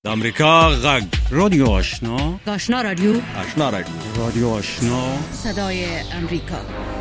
د امریکا غږ رادیو آشنا رادیو رادیو آشنا صدای امریکا.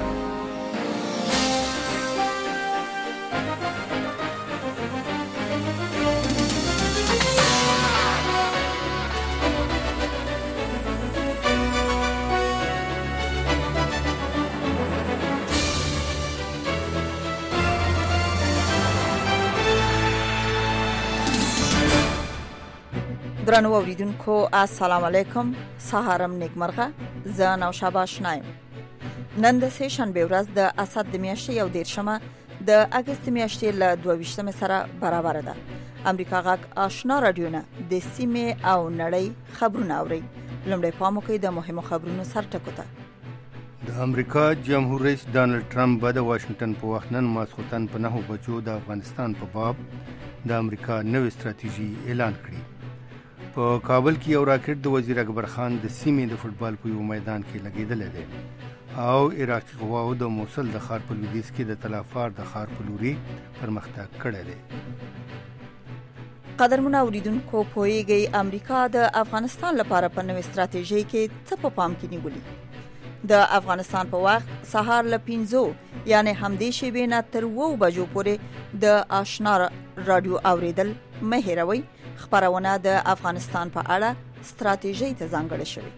درنو اوریدونکو السلام علیکم، سهارم نیکمرغه. زه نوشابه آشنایم. نن د سه شنبه ورځ د اسد د میاشتې 11مه د اگست میاشتې له 22 سره برابر ده. امریکا غږ آشنا رادیو نه د سیمه او نړۍ خبرونه اوري. لومړی پام وکړئ د مهمو خبرونو سرټکو ته. د امریکا جمهور رئیس ډانلډ ټرمپ د واشنگټن په وخت نن ماسخوتن په 9 بجو د افغانستان په باب د امریکا نوې ستراتیژي اعلان کړې. په کابل کې یو راکټ د وزیر اکبر خان د سیمې د فوتبال په یو میدان کې لګیدل دی او عراقي قواو د موصل د ښار په لویدیځ کې د تلافار د ښار په لوري پرمختګ کړی دی. قدرمن اوریدونکو، پوهیږئ امریکا د افغانستان لپاره په نوې ستراتیژي کې څه په پام کې نیولي؟ د افغانستان په وخت سهار له 5 یعنی همدې شیبې نه تر 2 بجو پورې د آشنا رادیو اوریدل مه هېروئ. خبرونه د افغانستان په اړه ستراتیژي ته ځانګړې شوې.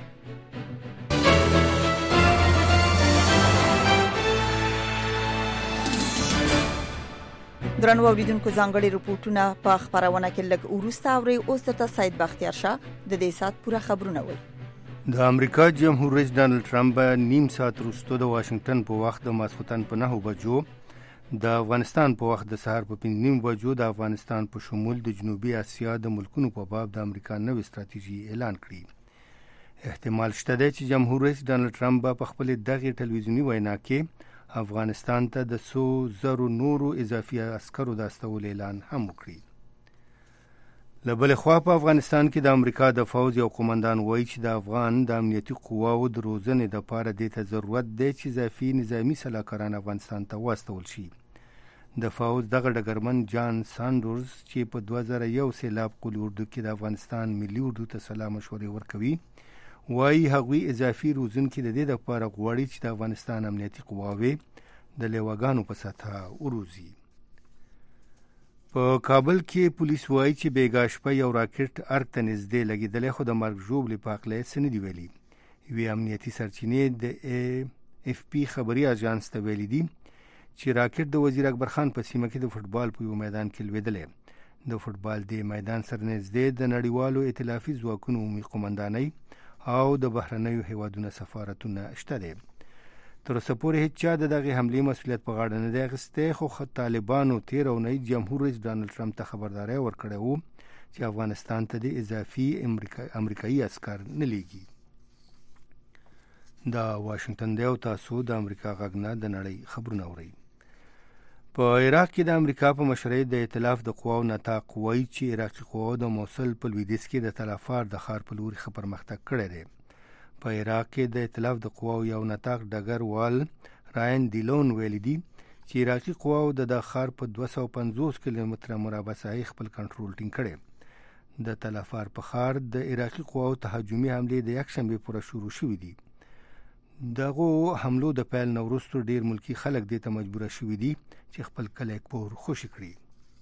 درنو اوریدونکو، ځانګړي رپورټونه په خبرونه کې لږ وروسته اوري. اوس درته سید بختیار شاه د دې سات پوره خبرونه وایي. د امریکا جمهور رئیس ډانلډ ټرمپ نیم ساعت وروسته د واشنگټن په وخت د ماسخوتن په 9 بجو د افغانستان په وخت د سهار په 5 بجو د افغانستان په شمول د جنوبي اسیا د ملکونو په باب د امریکا نوې ستراتیژي اعلان کړي. احتمال شته دی چې جمهور رئیس ډانلډ ټرمپ په خپل دغه ټلویزیونی وینا کې افغانستان ته د 100,000 نورو اضافي عسکرو د استولو اعلان هم وکړي. له بلې خوا په افغانستان کې د امریکا د فوج یو قومندان وایي چې د افغان د امنیتي قواو د روزنې لپاره دې ته ضرورت دی چې اضافي نظامی سلاکاران افغانستان ته واستول شي. د فوج دغه ډګرمن جان سانډرز چې په 2001 سیلاب قلي اردو کې د افغانستان ملي اردو ته سلا مشورې ورکوي، وایي هغوی اضافي روزونکي د دې لپاره غواړي چې د افغانستان امنیتي قواوې د لیواګانو په سطحه وروزي. په کابل کې پولیس وایي چې بیګا شپه یو راکټ ارګ ته نږدې لګېدلی، خو د مرګ ژوبلې په هکله یې څه نه دي ویلي. یوې امنیتي سرچینې د AFP خبري اژانس ته ویلي دي چې راکټ د وزیر اکبر خان په سیمه کې د فوتبال په یو میدان کې لوېدلی. د فوتبال د میدان سره نږدې د نړیوالو ائتلافي ځواکونو عمومي قومندانۍ او د بهرنیو هیوادونو سفارتونه شته دي. تر اوسه پورې هیڅ چا د دغې حملې مسؤلیت په غاړه نه دی اخیستی، خو طالبانو تېره اونۍ جمهور رئیس ډانلډ ټرمپ ته خبرداری ورکړی و چې افغانستان ته د اضافي امریکایي عسکر نه لیږي. دا واشنگټن دی او تاسو د امریکا غږ نه د نړۍ خبرونه اورئ. په عراق کې د امریکا په مشرۍ د ائتلاف د قواو نطاق وایي چې عراقي قواو د موصل په لویدیځ کې د تلافار د ښار په لوري ښه پرمختګ کړی دی. په عراق کې د ائتلاف د قواو یو نطاق ډګر وال راین دیلون ویلي دي چې عراقي قواو د ښار په 250 کیلومتره مربع ساحې خپل کنټرول ټینګ کړی. د تلافار په ښار د عراقي قواو تهاجمي حملې د یکشنبې پورې شروع شوې دي. دغه حملو د پیل نه وروسته ډیر ملکی خلک دې ته مجبور شوي دي چې خپل کلی کور خوشي کړي.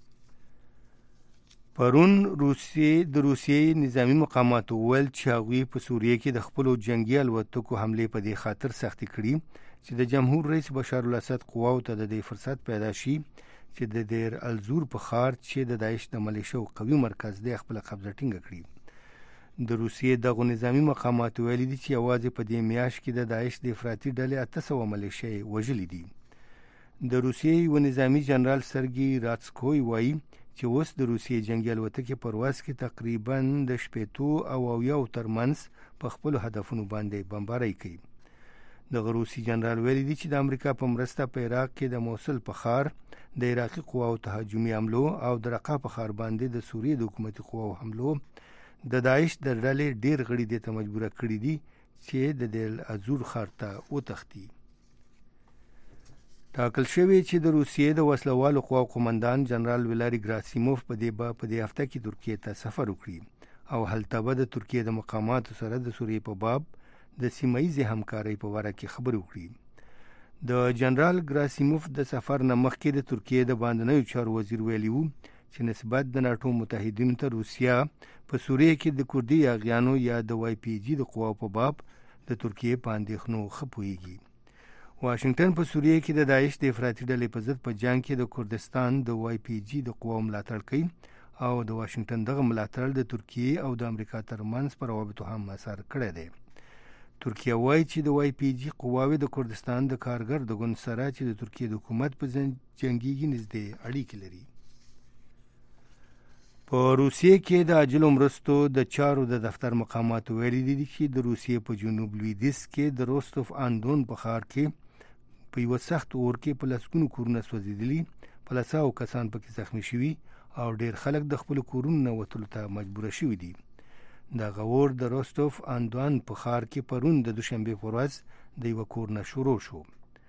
پرون د روسیې نظامی مقاماتو وویل چې هغوی په سوریه کې د خپلو جنگي الوتکو حملې په دې خاطر سختي کړي چې د جمهور رئیس بشار الاسد قواو ته د دې فرصت پیدا شي چې د دیر الزور په ښار چې د داعش د ملیشو قوي مرکز دی خپل قبضه ټینګه کړي. د روسیې دغه نظامی مقاماتو ویلي دي چې یوازې په دې میاشت کې د داعش د افراطي ډلې 800 ملیشې وژلي دي. د روسیې یو نظامی جنرال سرګي راتسکوی وایي چې اوس د روسیې جنگي الوتکې پرواز کې تقریباً د 80 او 90 ترمنځ په خپلو هدفونو باندې بمبارۍ کوي. دغه روسي جنرال ویلي دي چې د امریکا په مرسته په عراق کې د موصل په ښار د عراقي قواو تهاجمي حملو او د رقه په ښار باندې د سوریې د حکومتي قواو حملو د داعش د ډلې ډیر غړي دې ته مجبور کړي دي چې د دیر الزور ښار ته وتښتي. ټاکل شوی چې د روسیې د وسلوالو قواو قومندان جنرال ولادي ګراسیموف په دې هفته کې ترکیې ته سفر وکړي او هلته به د ترکیې د مقاماتو سره د سوریې په باب د سیمه ییزې همکارۍ په باره کې خبرې وکړي. د جنرال ګراسیموف د سفر نه مخکې د ترکیې د باندنیو چارو وزیر ویلي و چې نسبت د ناټو متحدینو ته روسیا په سوریې کې د کردي یاغیانو یا د وای پی جی د قواو په باب د ترکیې په اندېښنو ښه پوهیږي. واشنگټن په سوریې کې د داعش د افراطي ډلې په ضد په جنګ کې د کردستان د وای پی جی د قواو ملاتړ کوي او د واشنگټن دغه ملاتړ د ترکیې او د امریکا ترمنځ پر روابطو هم اثر کړی دی. ترکیه وایي چې د وای پی جی قواوې د کردستان د کارګر د ګوند سره چې د ترکیې د حکومت په جنګیږي نږدې اړیکې لري. په روسیې کې د عاجلو مرستو د چارو د دفتر مقاماتو ویلي دي چې د روسیې په جنوب لویدیځ کې د روستوف آن-دون په ښار کې په یوه سخت اور کې په لسګونو کورونه سوځېدلي، په لساو کسان پکې زخمي شوي او ډېر خلک د خپلو کورونو نه وتلو ته مجبوره شوي دي. دغه اور د روستوف آن-دون په ښار کې پرون د دوشنبې په ورځ د یوه کور نه شروع شو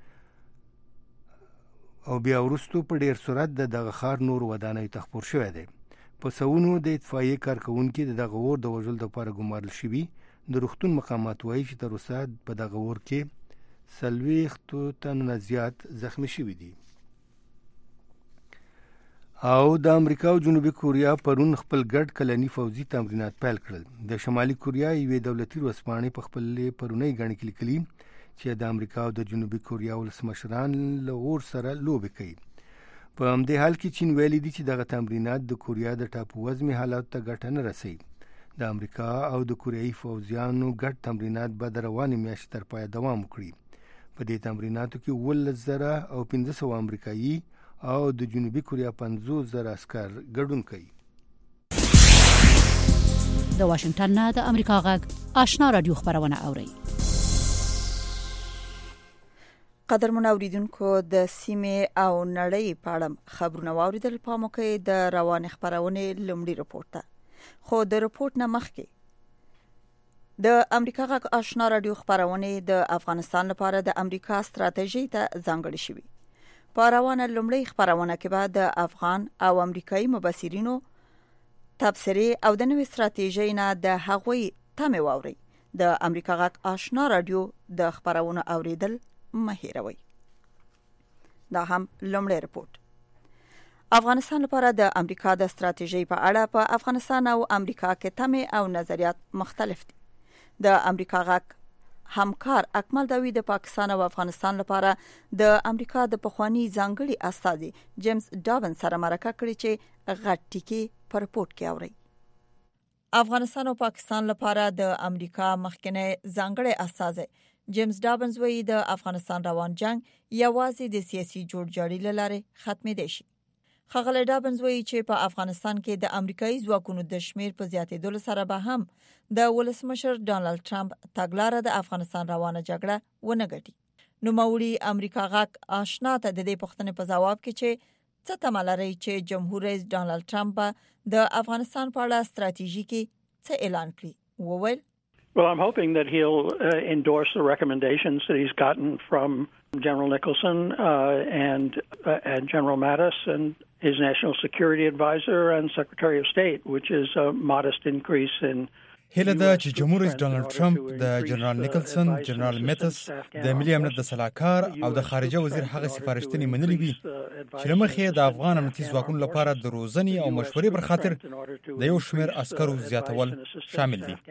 او بیا وروستو په ډېر سرعت د دغه ښار نور ودانیو ته خپور شوی دی. په سوونو د اطفایې کارکوونکي د دغه اور د وژلو لپاره ګمارل شوي. د روغتون مقامات وایي چې تر اوسه په دغه اور کې 40 تنو نه زیات زخمي شوي دي. او د امریکا او جنوبي کوریا پرون خپل ګډ کلني فوزي تمرینات پیل کړل. د شمالي کوریا یوې دولتي ورځپاڼې په خپلې پرونۍ ګڼې کې لیکلي چې د امریکا او د جنوبي کوریا ولسمشران له اور سره لوبې کوي. په همدې حال کې چین ویلي دي چې دغه تمرینات د کوریا د ټاپووزمې حالاتو ته ګټه نه رسوي. د امریکا او د کوریایي فوجیانو ګډ تمرینات به د روانې میاشتې تر پایه دوام وکړي. په دې تمریناتو کې 17,500 امریکایي او د جنوبي کوریا 50,000 عسکر ګډون کوي. د واشنگټن نه د امریکا غږ آشنا رادیو خبرونه اوري. قدرمن اوریدونکو د سیمې او نړۍ په اړه خبرونه واوریدل. په موقع د روان خبرونه لومړی رپورت ده. خو د رپورت نه مخکې د امریکا غږ آشنا رادیو خبرونه د افغانستان لپاره د امریکا ستراتیژي ته ځانګړې شوې. په روانه لومړی خبرونه کې به د افغان او امریکایي مبصرینو تبصرې او د نوې ستراتیژۍ نه د هغوی تمه واوري. د امریکا غږ آشنا رادیو د خبرونه اوریدل مهیروي. دا هم لومړی رپورت. افغانستان لپاره د امریکا د ستراتیژۍ په اړه په افغانستان او امریکا کې تمه او نظریات مختلف دي. د امریکا غږ همکار اکمل داوی د پاکستان او افغانستان لپاره د امریکا د پخوانی ځانګړي استازي جیمز ډابن سره مرکه کړې چې غټ ټکی پر رپورت کې اوري. افغانستان او پاکستان لپاره د امریکا مخکنی ځانګړي استازي جیمز ډابنز وایي د افغانستان روان جنگ یوازې د سیاسي جوړجاړي لاره ختمېدای شي. ښاغلی ډابنز وایي چې په افغانستان کې د امریکایي ځواکونو د شمیر په زیاتېدو سره به هم د ولسمشر ډانلډ ټرمپ تګلاره د افغانستان روانه جګړه ونه ګټي. نو موري امریکا غاک آشنا ته د دې پوښتنې په جواب کې چې څه تمه لري چې جمهور رئیس ډانلډ ټرمپ د افغانستان په اړه ستراتیژي کې څه اعلان کړي وویل. Well, I'm hoping that he'll endorse the recommendations that he's gotten from General Nicholson and General Mattis and his National Security Advisor and Secretary of State, which is a modest increase in هیله ده چې جمهور رئیس ډانلډ ټرمپ د جنرال نیکلسن، جنرال میتس، د ملي امنیت د سلاکار او د خارجه وزیر هغه سفارښتنې منلې وي چې لمخې د افغان امنیتي ځواکونو لپاره د روزنې او مشورې پر خاطر د یو شمېر عسکرو زیاتول شامل دي.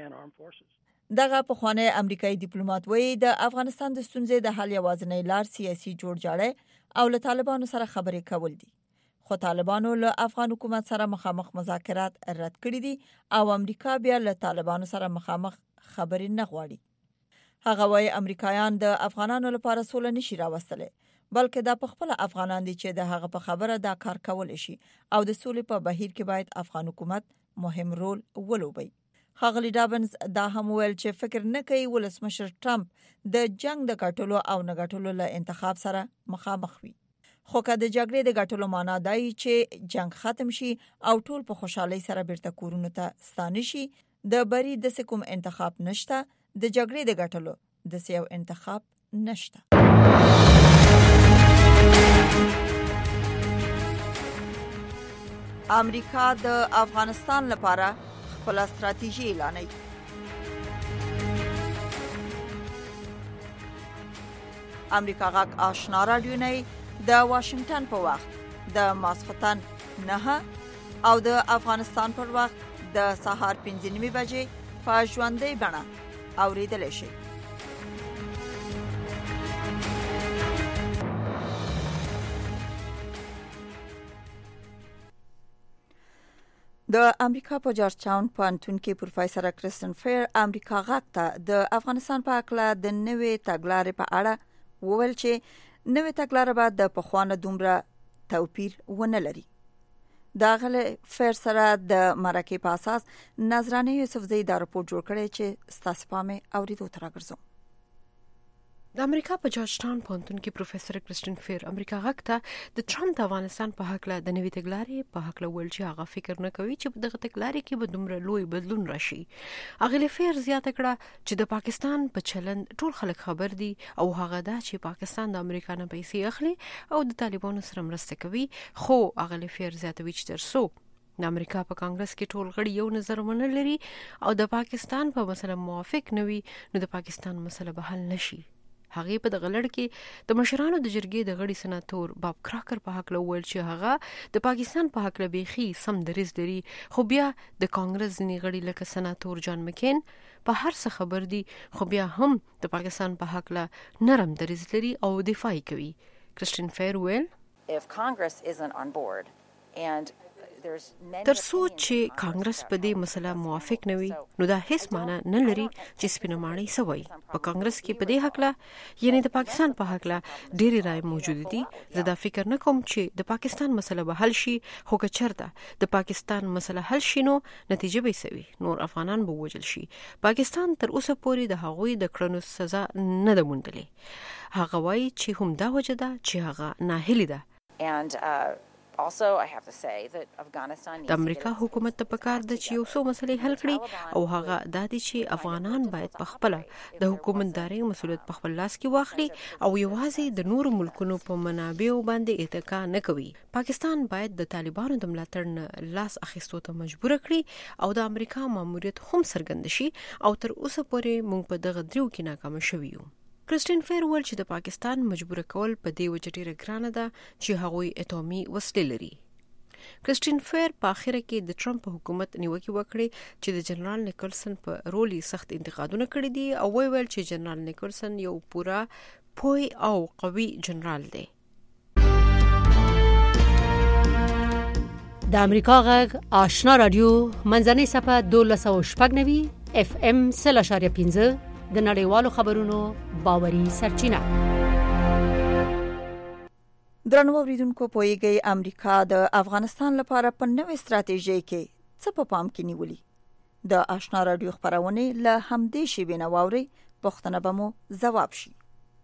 دغه پخوانی امریکایي ډیپلوماټ وایي د افغانستان د ستونزې د حل یوازینی لار سیاسي جوړجاړی او له طالبانو سره خبرې کول دي. خو طالبانو له افغان حکومت سره مخامخ مذاکرات رد کړي دي او امریکا بیا له طالبانو سره مخامخ خبرې نه غواړي. هغه وایي امریکایان د افغانانو لپاره سوله نشي راوستلی، بلکې دا په خپل افغانان دي چې د هغه په خبره دا کار کول شي او د سولې په بهیر کې باید افغان حکومت مهم رول ولوبي. ښاغلی ډابنز دا هم ویل چې فکر نه کوي ولسمشر ټرمپ د جنگ د ګټلو او نه ګټلو له انتخاب سره مخامخ وي. خو که د جګړې د ګټلو معنا دی چې جنگ ختم شي او ټول په خوشحالۍ سره بیرته کورونو ته ستانه شي، د بری د کوم انتخاب نشته، د جګړې د ګټلو د یو انتخاب نشته. امریکا د افغانستان لپاره خپل ستراتیژي اعلانوي. امریکا غاک آشنا رادیو نه د واشنگټن په وخت د ماسختن 9 او د افغانستان پر وخت د سهار 5:30 بجې په ژوندۍ بڼه اوریدل شي. د امریکا په جورج ټاون پوهنتون کې پروفیسور کرستن فیر امریکا غاک ته د افغانستان په اړه د نوې تګلارې په اړه وویل چې نوې تګلارې به د پخوانه دومره توپیر ونه لري. دا غل فیر سره د مرکه په اساس نظرانه یوسفزئی دا راپور جوړ کړی چې ستاسو پامه اوریدو تر راګرځو. د امریکا په جورج ټاون پوهنتون کې پروفیسور کرستن فیر امریکا غاک ته د ټرمپ د افغانستان په حق له د نوې تګلارې په حق له ول چې هغه فکر نه کوي چې په دغه تګلارې کې به دومره لوی بدلون راشي. هغه فیر زیاته کړه چې د پاکستان په چلند ټول خلک خبر دي او هغه دا چې پاکستان د امریکا نه پیسې اخلي او د طالبانو سره مرسته کوي. خو هغه فیر زیاتوي چې ترڅو د امریکا په کانګرس کې ټول غړي یو نظر ونه لري او د پاکستان په مسله موافق نه وي نو د پاکستان مسله به حل نشي. هغه په دغه لړ کې د مشرانو د جرګې د غړي سناتور باب کراکر په حق لول چې هغه د پاکستان په حق لبيخي سم دریز لري خو بیا د کانګرس ځنی غړي لکه سناتور جان مکین په هر څه خبر دي خو بیا هم د پاکستان په حق له نرم دریز لري او دفاع کوي. کرستن فیر ویل if Congress isn't on board and ترڅو چې کانګرس په دې مسله موافق نه وي نو دا هیڅ معنی نه لري چې سپینماڼي سوي په کانګرس کې په دې حق لا یعنی د پاکستان په حق لا ډېری رائے موجود دي. زه دا فکر نه کوم چې د پاکستان مسله به حل شي خو که چرته د پاکستان مسله حل شي نو نتیجه به سوي نور افغانان به وژل شي. پاکستان تر اوسه پورې د هغوی د کړنو سزا نه ده موندلې. هغه وایي چې هم دا وجه ده چې هغه ناهیلي ده. and also I have to say that Afghanistan د امریکا حکومت ته پکار ده چې یو څو مسلې حل کړي او هغه د دې چې افغانان باید په خپل د حکومتداري مسولیت په خپل لاس کې واخلي او یوازې د نورو ملکونو په منابعو باندې اتکا نه کوي. پاکستان باید د طالبانو د ملاتړ نه لاس اخیستو ته مجبور کړي او د امریکا ماموریت هم څرګند شي او تر اوسه پورې موږ په دغه دریو کې ناکام شوو یو. کرستن فیر ول چې د پاکستان مجبور کول په دې وجه ډیره ګرانه ده چې هغوی اټومي وسلې لري. کرستن فیر په اخر کې د ټرمپ حکومت نیوکه وکړه چې د جنرال نیکلسن په رولي سخت انتقادونه کړي دي او ویل چې جنرال نیکلسن یو پورا پوی او قوي جنرال دی. د امریکا غږ آشنا رادیو منځنۍ صفه 1290 اف ام 3.15 د نړیوالو خبرونو باوري سرچینه. درنو اوریدونکو پوهیږئ امریکا د افغانستان لپاره په نوې ستراتیژي کې څه په پام کې نیولي. د آشنا رادیو خبرونه له همدې شی بنواوري پښتنه به مو جواب شي.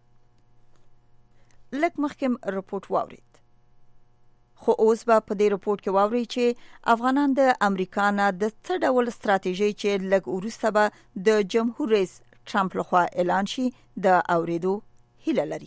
لکه مخکم رپورت واورید خو اوس به په دې رپورت کې واوري چې افغانان د امریکا نه د څه ډول ستراتیژي چې لږ وروسته به د جمهور رئیس ټرمپ لخوا اعلان شي د اوریدو هیله لري.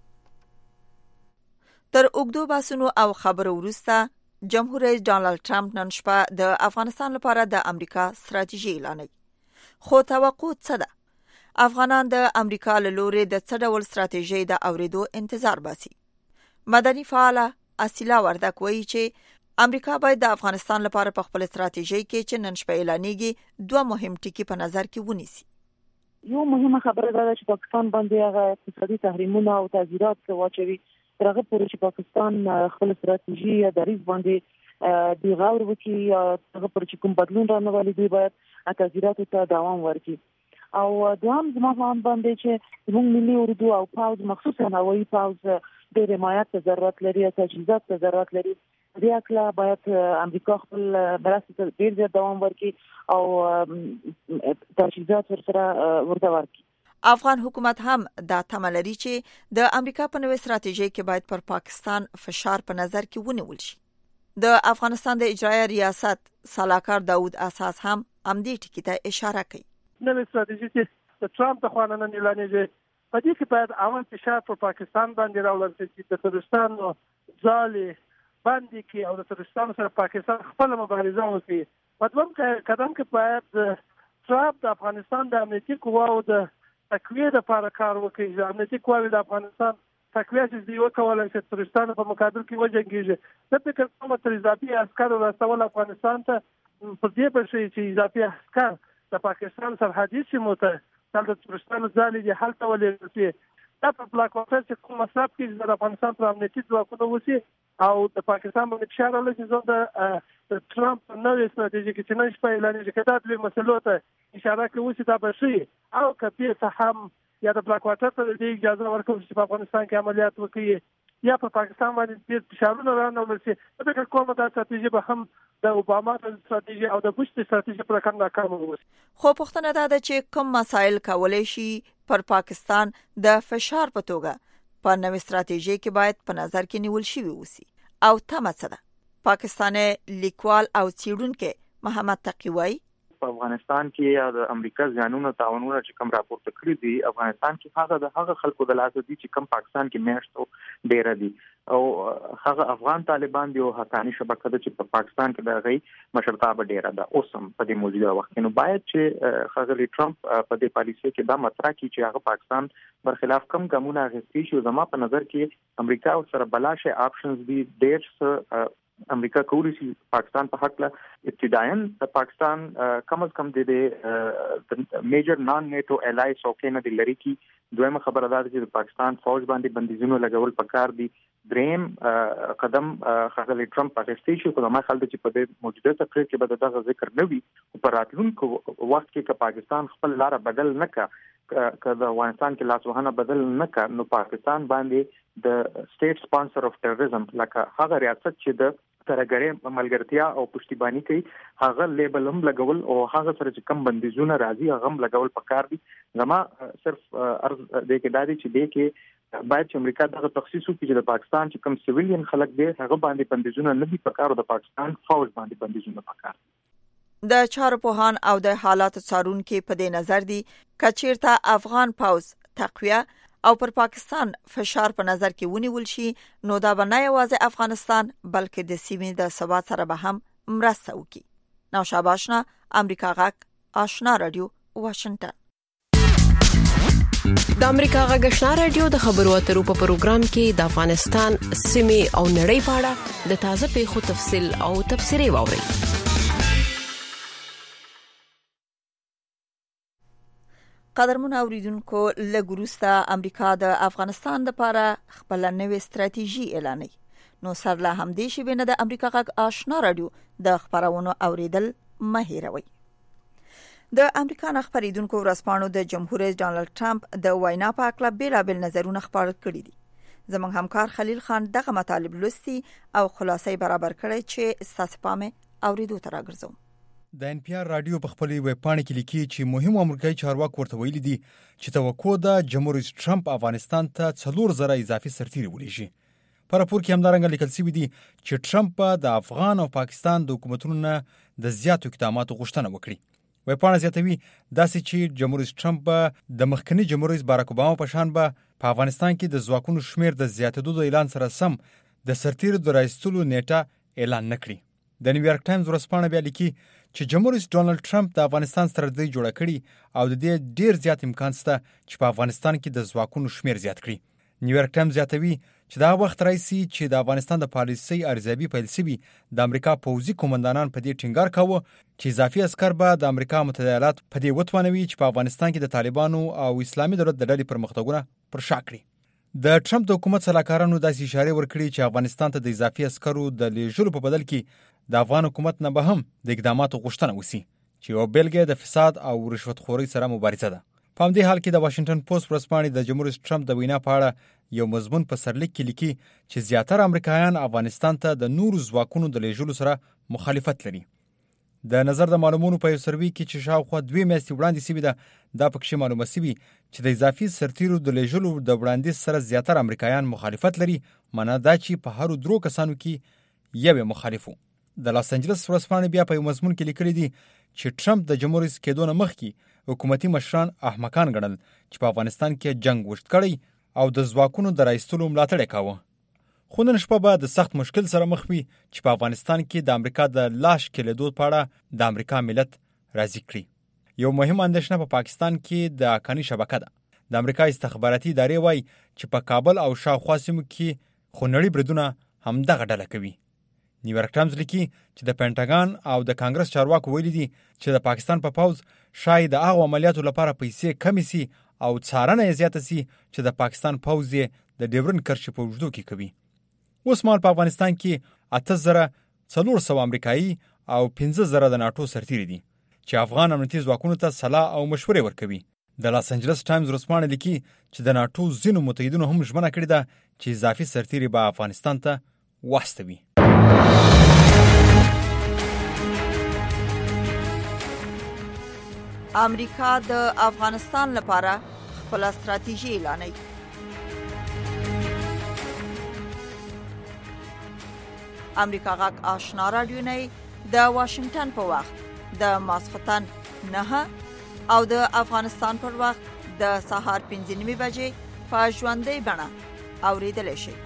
تر اوږدو باسونو او خبرو وروسته جمهور رئیس ډانلډ ټرمپ نن شپه د افغانستان لپاره د امریکا ستراتیژي اعلانوي. خو توقع څه ده؟ افغانان د امریکا له لوري د څه ډول ستراتیژي د اوریدو انتظار باسي. مدني فعاله اصیلا وردک وایي چې امریکا باید د افغانستان لپاره په خپل ستراتیژي کې چې نن شپه اعلانېږي دوه مهم ټکي په نظر کې ونیسي. یو مهمه خبره ده چې پاکستان باندې هغه اقتصادي تحریمونه او تعزیرات واچوي تر هغه پورې چې پاکستان خپل ستراتیژي یا دریځ باندې دی غور وکړي یا هغه پورې چې کوم بدلون رانغلي دی باید تعزیراتو ته دوام ورکړي. او دوام زما هم باندې چې موږ ملي اردو او پاوز مخصوصا هوایي پاوز د حمایت ته ضرورت لري او تجهیزات ته ضرورت لري. دې اکلا باید امریکا خپل براسته ډیر زیات دوام ورکړي او تجهیزات ورته ورکړي. افغان حکومت هم دا تمه لري چې د امریکا په نوې ستراتیژي کې باید پر پاکستان فشار په نظر کې ونیول شي. د افغانستان د اجرایه ریاست سلاکار داود اساس هم امدې ټکی ته اشاره کوي. نوې ستراتیژي چې د ټرمپ د خوانه نن اعلانېږي په دې کې باید اول فشار پر پاکستان باندې راولل شي چې د کردستان ځالې باندې کې او د ترکستان سره پاکستان خپل مبارزه وکړي. په دویم قدم کې باید ټرمپ د افغانستان د امنیتي قواو د تقویه لپاره کار وکړي. د امنیتي قواوې د افغانستان تقویه چې دی وکولای چې ترکستان په مقابل کې وجنګیږي. د فکر کوم چې اضافي عسکر راستول افغانستان ته په دې پښې چې اضافي عسکر د پاکستان سرحدي سیمو ته د ترکستان ځالې د حل ته ولېږي. دا په بلاک واټر چې کوم مصرف کې د افغانستان پر امنیتي ځواکونو وسی او د پاکستان باندې فشار راوړي چې د ټرمپ نوې ستراتیژي کې چې نن شپه اعلان شي کدا د مسلو ته اشاره کوي چې دا به شي او کپی ته هم یا د بلاک واټر ته د اجازه ورکوي چې په افغانستان کې عملیات وکړي یا په پاکستان باندې ډېر فشارونه راوړل شي. دا فکر کوم دا ستراتیژي به هم د اوباما ستراتیژي او د بوش ستراتیژي پر کار ناکام وي. خو پوښتنه دا ده چې کوم مسایل کولای شي پر پاکستان د فشار په توګه په نوې ستراتیژي کې باید په نظر کې نیول شي وسی او تمه څه ده. پاکستاني لیکوال او څېړونکی محمد تقی وایي په افغانستان کې د امریکا ځانونو تعاونونه چې کوم راپورته کړی دي افغانستان کې هغه خلکو د لاس دي چې کوم پاکستان کې میاشتو ډیر دي او هغه افغان طالبان دي او حقاني شبکه ده چې په پاکستان کې د غي مشرتابه ډیر ده. اوسم په دې موجوده وخت کې نو باید چې خغلی ټرمپ په دې پالیسي کې دا مطرح کړي چې هغه پاکستان برخلاف کم ګامونه اخیستي شي. زما په نظر کې امریکا سره بلاشه آپشنز دي ډیر څه امریکا کولی شي پاکستان په حق له ابتداءً پاکستان کم از کم د میجر نان نیټو الای سوکې نه دی لري کی. دویمه خبره ده چې پاکستان فوج باندې بندیزونه لګول پکار دي. دریم قدم خغلی ټرمپ پاکستان شي خو ما خلک چې په دې موجوده تقریر کې به دغه ذکر نه وي او په راتلونکو وخت کې چې پاکستان خپل لار بدل نه کړي د افغانستان کې لاس وهنه بدل نه کړي نو پاکستان باندې د سټیټ سپانسر اف ټیرریزم لکه هغه ریاست چې د ترګری ملګرتیا او پښتیبانی کوي هغه لیبل هم لګول او هغه سره چې کم بندیزونه راځي هغه هم لګول پکار دي. زما صرف ارز د کې دادی چې د کې باید چې امریکا دغه تخصیص وکړي چې د پاکستان چې کم سیویلین خلک دي هغه باندې بندیزونه نه دي پکار او د پاکستان فوج باندې بندیزونه پکار. د چارو پوهان او د حالات څارونکو په دې نظر دي کچیرته افغان پوز تقویه او پر پاکستان فشار په نظر کې ونیول شي نو دا به نه یوازې افغانستان بلکې د سیمې د ثبات سره به هم مرسته وکړي. نوشابه آشنا امریکا غږ آشنا رادیو واشنگټن. د امریکا غږ آشنا رادیو د خبرو اترو په پروګرام کې د افغانستان سیمې او نړۍ په اړه د تازه پیښو تفصیل او تبصرې واوري. قدرمن اوریدونکو لګروستا امریکا د افغانستان لپاره خپل نوې ستراتیژي اعلانوي. نو سر له همدې شی بینه د امریکا غږ آشنا رادیو د خبرونو اوریدل مهیروي. د امریکا خبرېدونکو ورسپانو د جمهور رئیس ډانلډ ټرمپ د وینا په اړه بیلابل نظرونه خپاره کړي دي. زموږ همکار خلیل خان دغه مطالب لوستي او خلاصې برابر کړي چې استاسپامه اوریدو تر راګرځو. د ان پی آر رادیو په خپلې ویب پاڼه کې لیکي چې مهم امریکایي چارواکي ورته ویلي دي چې توقع ده جمهور رئیس ټرمپ افغانستان ته 4000 اضافي سرتیري ولېږي. په راپور کې همدارنګه لیکل شوی دی چې ټرمپ د افغان او پاکستان د حکومتونو نه د زیاتو اقداماتو غوښتنه وکړي. ویب پاڼه زیاتوي داسې چې جمهور رئیس ټرمپ د مخکنی جمهور رئیس باراک اوباما په شان په افغانستان کې د ځواکونو شمیر د زیاتېدو د اعلان سره سم د سرتیرو د راایستلو نیټه اعلان نکړي. د نیویارک ټایمز ورځپاڼه بیا لیکي چې جمهور رئیس ډانلډ ټرمپ د افغانستان ستراتیژي جوړه کړې او د دې ډیر زیات امکان شته چې په افغانستان کې د ځواکونو شمیر زیات کړي. نیویارک ټایمز زیاتوي چې دا وخت راځي چې د افغانستان د پالیسي ارزیابي پیل شي. د امریکا پوځي قومندانان په دې ټینګار کاوه چې اضافي عسكر به د امریکا متحده ایالات په دې وتوانوي چې په افغانستان کې د طالبانو او اسلامي دولت د ډلې پرمختګونه پر شا کړي. د ټرمپ د حکومت سلاکارانو داسې اشاره ورکړي چې افغانستان ته د اضافي عسکرو د لیږلو په بدل کې د افغان حکومت نه به هم د اقداماتو غوښتنه وشي چې یو بیلګه د فساد او رشوت خورۍ سره مبارزه ده. په همدې حال کې د واشنگټن پوسټ ورځپاڼې د جمهور رئیس ټرمپ د وینا په اړه یو مضمون په سرلیک کې لیکي چې زیاتره امریکایان افغانستان ته د نورو ځواکونو د لیږلو سره مخالفت لري. د نظر د معلوماتو په یو سروي کې چې شاوخوا 2 میاشتې وړاندې شوی ده دا پکې معلومه شوی چې د اضافي سرتیرو د لیږلو د وړاندیز سره زیاتره امریکایان مخالفت لري. معنا دا چې په هر 3 کسانو کې یو مخالفو. د لاس انجلس ورځپاڼې بیا په یو مضمون کې لیکلي دي چې ټرمپ د جمهور رئیس کېدو نه مخکې حکومتي مشران احمقان ګڼل چې په افغانستان کې جنگ وشت کړی او د ځواکونو د راایستلو ملاتړ کاوه. خو نن شپه به د سخت مشکل سره مخ وي چې په افغانستان کې د امریکا د لاش کېدو په اړه د امریکا ملت راضي کړي. یو مهم اندېښنه په پاکستان کې د حقاني شبکه ده. د امریکا استخباراتي ادارې وایي چې په کابل او شاوخوا سیمو کې خونړي بریدونه همدغه ډله کوي. نیویارک ټایمز لیکي چې د پینټاګان او د کانګرس چارواکو ویلي دي چې د پاکستان په پوځ شاید د هغو عملیاتو لپاره پیسې کمې سي او څارنه یې زیاته سي چې د پاکستان پوځ یې د ډیورن کرښې په اوږدو کې کوي. اوس مهال په افغانستان کې 8400 امریکایي او 15000 د ناټو سرتیري دي چې افغان امنیتي ځواکونو ته سلاح او مشورې ورکوي. د لاس انجلس ټایمز ورځپاڼه لیکي چې د ناټو ځینو متحدینو هم ژمنه کړې ده چې اضافي سرتیري به افغانستان ته واستوي. امریکا د افغانستان لپاره خپل ستراتیژي اعلانوي. امریکا غاک آشنا رادیو نه د واشنگټن په وخت د ماسختن 9 او د افغانستان پر وخت د سهار 5:30 بجې په ژوندۍ بڼه اوریدل شي.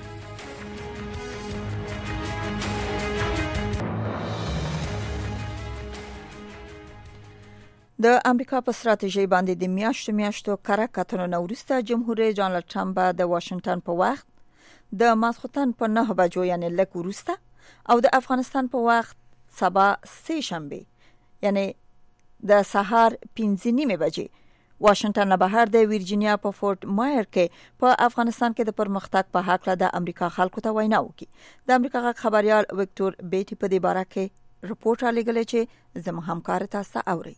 د امریکا په ستراتیژي باندې د میاشتو کره کتنو نه وروسته جمهور رئیس ډانلډ ټرمپ د واشنگټن په وخت د ماسختن په 9 بجو یعنی لږ وروسته او د افغانستان په وخت سبا سه شنبه یعنی د سهار 5:30 بجې واشنگټن نه بهر د ویرجینیا په فورټ مایر کې په افغانستان کې د پرمختګ په حق له د امریکا خلکو ته وینا وکړي. د امریکا غږ خبريال وکټور بیټي په دې باره کې رپورټ را لګلې چې زموږ همکار تاسو اوري.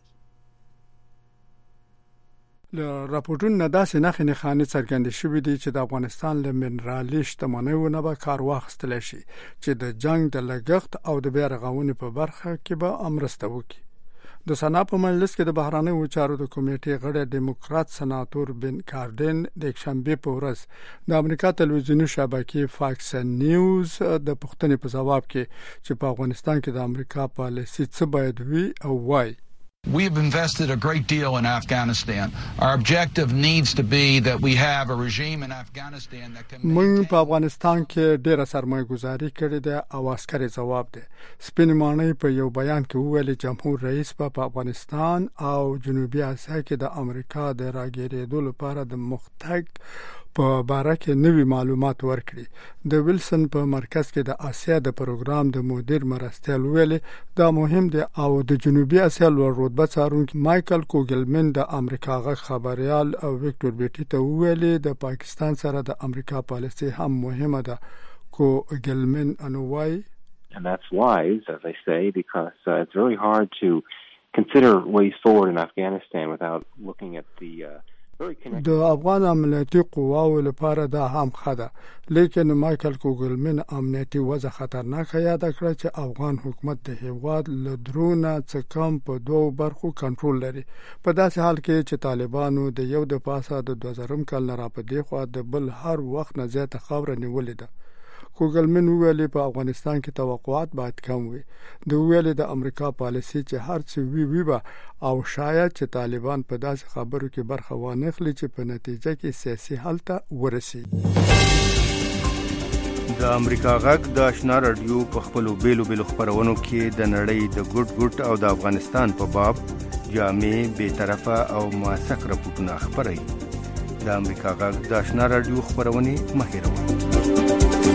له راپورټونو نه داسې نښې خانې څرګندې شوې دي چې د افغانستان له منرالي شتمنیو نه به کار واخیستل شي چې د جنگ د لګښت او د بیا رغونې په برخه کې به مرسته وکړي. د سنا په مجلس کې د بهرانیو چارو د کمیټې غړی ډیموکرات سناتور بن کارډن د یکشنبه په ورځ د امریکا تلویزیوني شبکې فاکس نیوز د پوښتنې په ځواب کې چې په افغانستان کې د امریکا پالیسي څه باید وي او وایي. We have invested a great deal in Afghanistan. Our objective needs to be that we have a regime in Afghanistan that can موږ په افغانستان کې ډېره سرمایه گذاري کړې ده او عسکري ځواب ده. سپین ماڼۍ په یو بیان کې وویل جمهور رئیس په افغانستان او جنوبي اسیا کې د امریکا د راګیرېدو لپاره د مختګ په باره کې نوي معلومات ورکړي. د ویلسن په مرکز کې د آسیا د پروګرام د مدیر مرستیال ویلي دا مهم دی او د جنوبي اسیا لوړ رتبه څارونکي مایکل کوګلمن د امریکا غږ خبريال او وکټور بیټي ته ویلي د پاکستان سره د امریکا پالیسي هم مهمه ده. کوګلمن انوای And that's wise, as I say, because it's very hard to consider ways forward in Afghanistan without looking at the د افغان امنیتي قواو لپاره دا هم خده. لیکن مایکل کوګلمن امنیتي وضع خطرناکه یاد کړ چې افغان حکومت د هیواد له درونه څخه کم په دوه برخو کنټرول لري. په داسې حال کې چې طالبانو د یو د پاسه د 2000 کال نه را پدې خو د بل هر وخت نه زیاته خبره نیولې ده. کوګلمن ویلي په افغانستان کې توقعات باید کم وي. د ویلي د امریکا پالیسي چې هر څه وی به او شاید چې طالبان په داسې خبرو کې برخه وانخلي چې په نتیجه کې سیاسي حل ته ورسي. د امریکا غږ د آشنا رادیو په خپلو بیلو خبرونو کې د نړۍ د ګډ او د افغانستان په باب جامع بې طرفه او موثق راپورټونه خبري. د امریکا غږ د آشنا رادیو خبرونه مهیروه.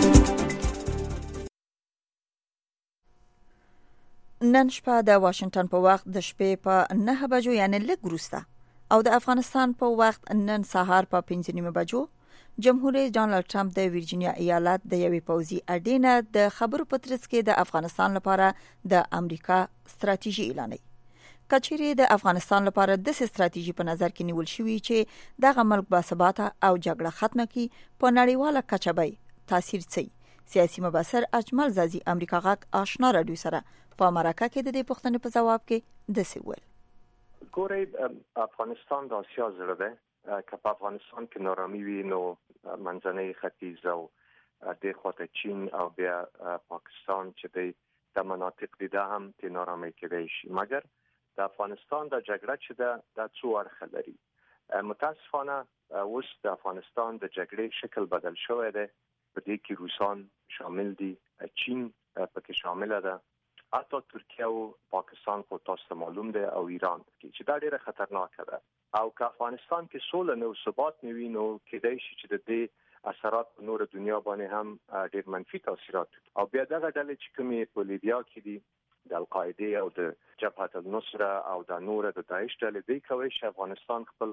نن شپه د واشنگټن په وخت د شپې په 9 بجو یعنی لږ وروسته او د افغانستان په وخت نن سهار په 5:30 بجو جمهور رئیس ډانلډ ټرمپ د ویرجینیا ایالت د یوې پوځي اډې د خبرو په ترڅ کې د افغانستان لپاره د امریکا ستراتیژي اعلانوي. کچېرې د افغانستان لپاره د ستراتیژي په نظر کې نیول شوی چې دغه ملک باثباته او جګړه ختمه کړي په نړیواله کچه به تاثیر سي. سیاسي مبصر اجمل زازي امریکا غږ آشنا رادیو سره په امریکا کې د دې پوښتنې په جواب کې د سیول ګورې افغانستان د آسیا زړه ده. که په افغانستان کې نارامي وي نو منځنۍ ختیځ او د خواته چین او بیا پاکستان چې د مناطق دي دا هم د نارامي کېدای شي. مګر د افغانستان د جګړه چې د څو اړخ لري. متاسفانه اوس د افغانستان د جګړې شکل بدل شوی دی. په دې کې روسان شامل دي، چین پکې شامل ده، حتی ترکیه او پاکستان خو تاسو معلوم ده، او ایران چې دا ډیره خطرناکه ده. او که افغانستان کې سوله نو ثبات نه وي، نو کېدای شي چې د دې اثرات په نور دنیا باندې هم ډیر منفي تاثیرات. او بیا دغه ډلې چې کومې په لیبیا کې دي د القاعده او د جبهه النصره او د نور د داعش ډلې دی کوي چې افغانستان خپل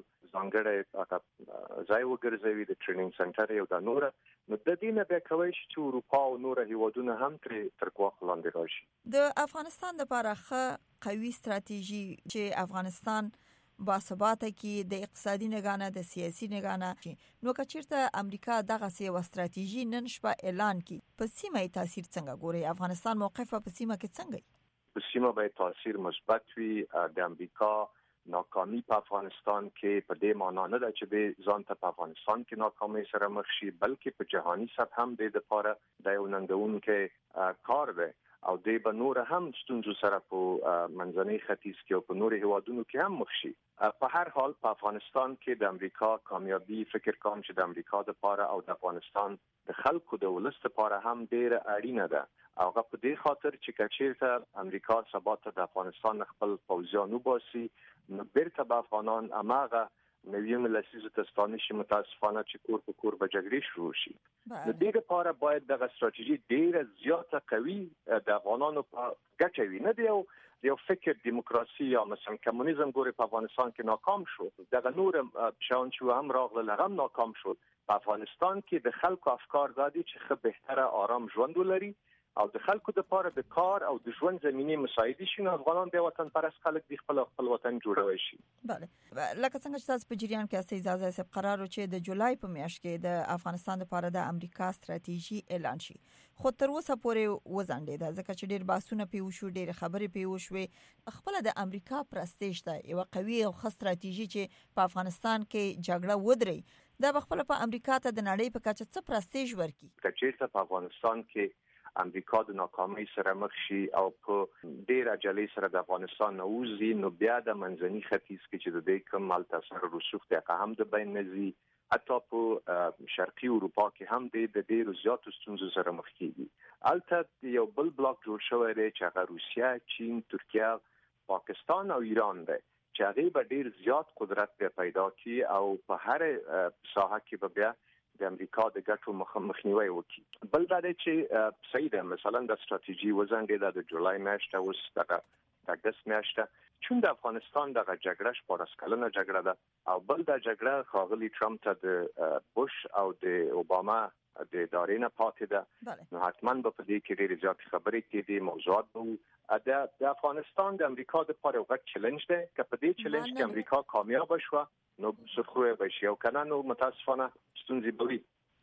ځانګړی ځای وګرځوي د ټریننګ سنټر یو د نور، نو د دې نه به کوي چې اروپا او نور هیوادونه هم تر ګواښ لاندې راشي. د افغانستان لپاره ښه قوي ستراتیژي چې افغانستان باثباته کې د اقتصادي نگانه د سیاسي نگانه، نو که چیرته امریکا دغه یو ستراتیژي نن شپه اعلان کړي، په سیمه تاثیر څنګه ګوري؟ افغانستان موقف په سیمه کې څنګه؟ په سیمه به تاثیر مثبت وي. د امریکا ناکامي په افغانستان کې په دې معنی نه ده چې د ځان ته په افغانستان کې ناکامي سره مخ شي، بلکې په جهاني سطح هم د لپاره د یو ننګونکو کار دی، او د بنور هم ستونزو سره په منځني ختیځ کې او په نور هیوادونو کې هم مخ شي. په هر حال په افغانستان کې د امریکا کامیابی فکر کوم چې د امریکا لپاره او د افغانستان د خلکو د ولس لپاره هم ډیره اړینه ده. هغه په دې خاطر چې کچیرته امریکا ثبات د افغانستان خپل پوځیانو باسي، نو بیرته به افغانان اماغه نویم لسیزو تستانی شي، متاسفانه چې کور په کور به جګړې شروع شي. د دې لپاره باید دغه ستراتیژي ډیره زیاته قوي د افغانانو په ګټه وي، نه دی یو فکر دیموکراسي یا مثلا کمونیزم ګوري په افغانستان کې ناکام شو، دغه نور شاون چې هم راغله هم ناکام شو. په افغانستان کې د خلکو افکار دادي چې ښه بهتره آرام ژوند ولري او د خلکو لپاره د کار او د ژوند زمینه مساعده شي، نو افغانان د وطن پرست خلک د خپل وطن جوړوي شي. بله، لکه څنګه چې تاسو په جریان کې اسې اجازه سب قرار و چې د جولای په میاشت کې د افغانستان لپاره د امریکا ستراتیژي اعلان شي، خو تر اوسه پورې وزنده ځکه چې ډیر باسونه پیو شو، ډیر خبرې پیو شوې. خپل د امریکا پرستیش ده یو قوي او خاص ستراتیژي چې په افغانستان کې جګړه ودري، دا بخپل په امریکا ته د نړۍ په کچه څه پرستیج ورکي؟ کچېرته په افغانستان کې امریکا د ناکامۍ سره مخ شي او په ډیر عجلې سره د افغانستان نوځي، نو بیا د منځني ختیځ کې چې د دې کوم مال تاثیر رسوخ دی هم د بین نزي، حتی په شرقي اروپا کې هم د ډیرو زیاتو ستونزو سره مخ کیږي. البته یو بل بلاک جوړ شوی دی چې هغه روسیه، چین، ترکیه، پاکستان او ایران دی، چې هغه به ډیر زیات قدرت پیدا کړي او په هر ساحه کې به بیا د امریکا د ګټو مخنیوي وکړي. بل دا چې صحیح ده، مثلا د ستراتیژي وزنګه د جولای میاشت او د اگست میاشت، چون د افغانستان د جګړه شپږ کلنه جګړه ده او بل د جګړه خاغلی ټرمپ ته د بوش او د اوباما د ادارې نه پاتې ده، نو حتما به په دې کې ډېر زیات خبرې کېدي، موضوعات به د افغانستان د امریکا د لپاره یو غټ چیلنج دی. که په دې چیلنج کې امریکا کامیاب شوه نو سرخوی بشی او کنه نو متاسفانه ستونزی بوی.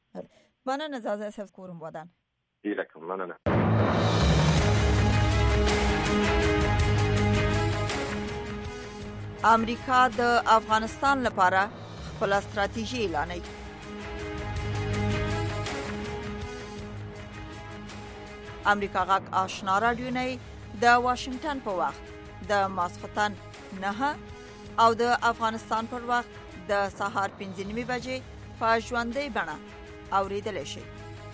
مننه زازه صاحب کورم بودن. ایلکم مننه. امریکا د افغانستان لپاره خپل ستراتیژي اعلانوي. امریکا غاک آشنا رادیو نه د واشنگټن په وخت د ماسختن 9 او د افغانستان پر وخت د سهار 5:30 بجې په ژوندۍ بڼه اوریدل شي.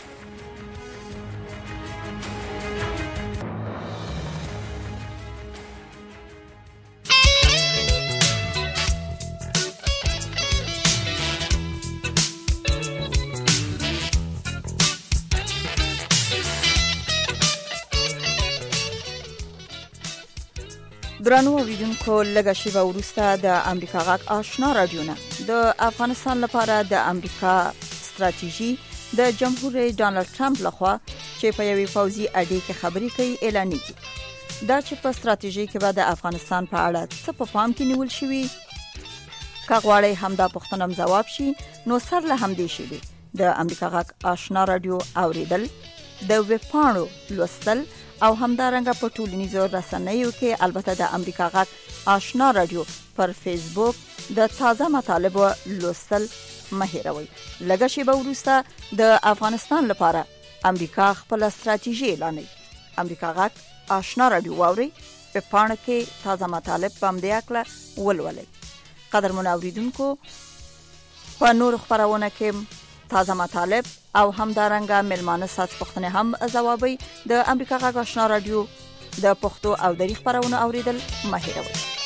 درنو اوریدونکو، لږه شیبه وروسته د امریکا غاک آشنا رادیو نه د افغانستان لپاره د امریکا ستراتیژي د جمهور رئیس ډانلډ ټرمپ لخوا چې په یوې پوځي اډې کې خبرې کوي اعلانېږي. دا چې په ستراتیژي کې به د افغانستان په اړه څه په پام کې نیول شوي، که غواړئ همدا پوښتنه ځواب شي نو سر له همدې شیبې د امریکا غاک آشنا رادیو اوریدل، د ویب پاڼو لوستل او همدارنګه په ټولنیزو رسنیو کې البته د امریکا غاک آشنا رادیو پر فیسبوک د تازه مطالبو لوستل مه هېروئ. لږه شیبه وروسته د افغانستان لپاره امریکا خپل ستراتیژي اعلانوي. امریکا غاک آشنا رادیو واورئ، په پاڼه کې تازه مطالب په همدې هکله ولولئ. قدرمن اوریدونکو، په نور خبرونه کې تازه مطالب او همدارنګه ملمانه ساس پښتنه هم ځوابي د امریکا غږ آشنا رادیو د پښتو او دری خبرونه اوریدل مه هیروئ.